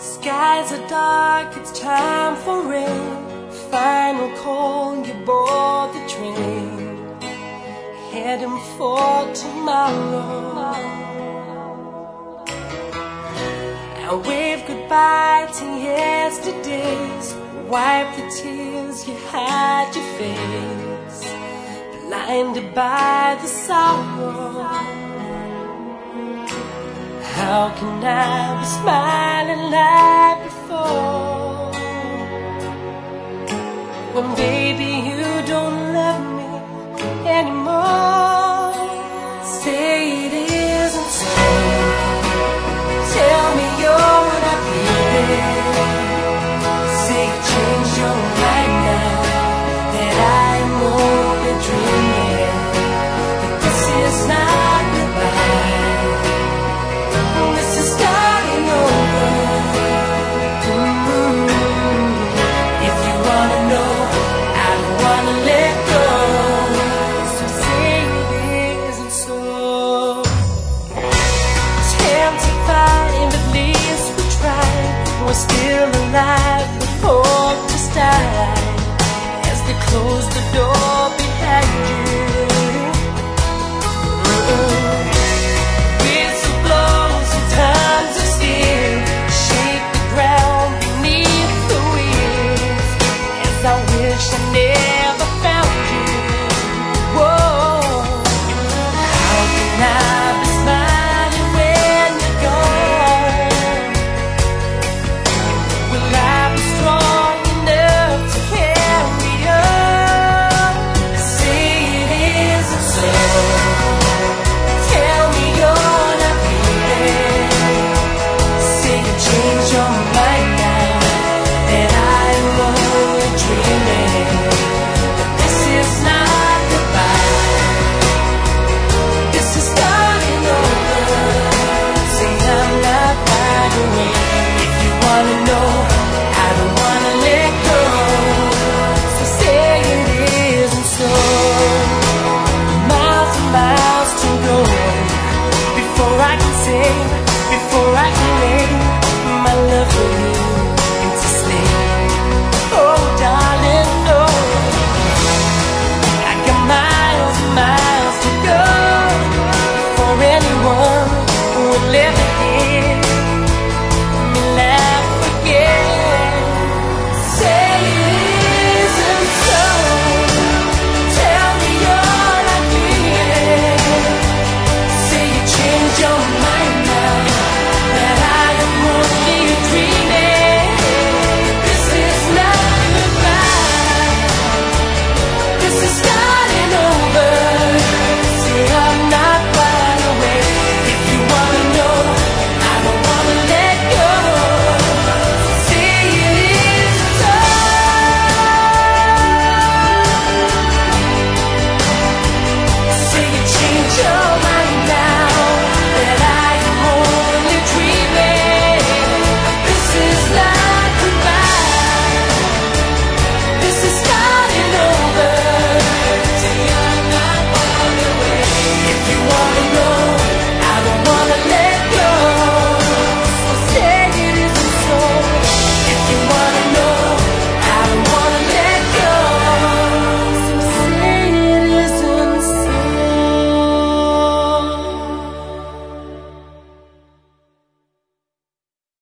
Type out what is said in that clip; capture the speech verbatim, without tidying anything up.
Skies are dark, it's time for rain. Final call, you board the train, heading for tomorrow. Now wave goodbye to yesterdays, wipe the tears, you hide your face, blinded by the sorrow. How can I be smiling like before, when baby you don't love me anymore? Say it isn't so, tell me you're not feeling. Say you changed your mind now, that I'm only dreaming, that this is not goodbye. We're still alive with hope to start, as they close the door behind you. Mm-hmm. Whistle blows and times are still, shake the ground beneath the wheels, as I wish I never found you. Whoa, how can I be smiling when you're gone? Will I be strong enough to carry on? Say it isn't so, tell me you're not feeling. Say you changed your mind now, that I'm only dreaming, that this is not goodbye, this is starting over. Say I'm not right away, if you wanna know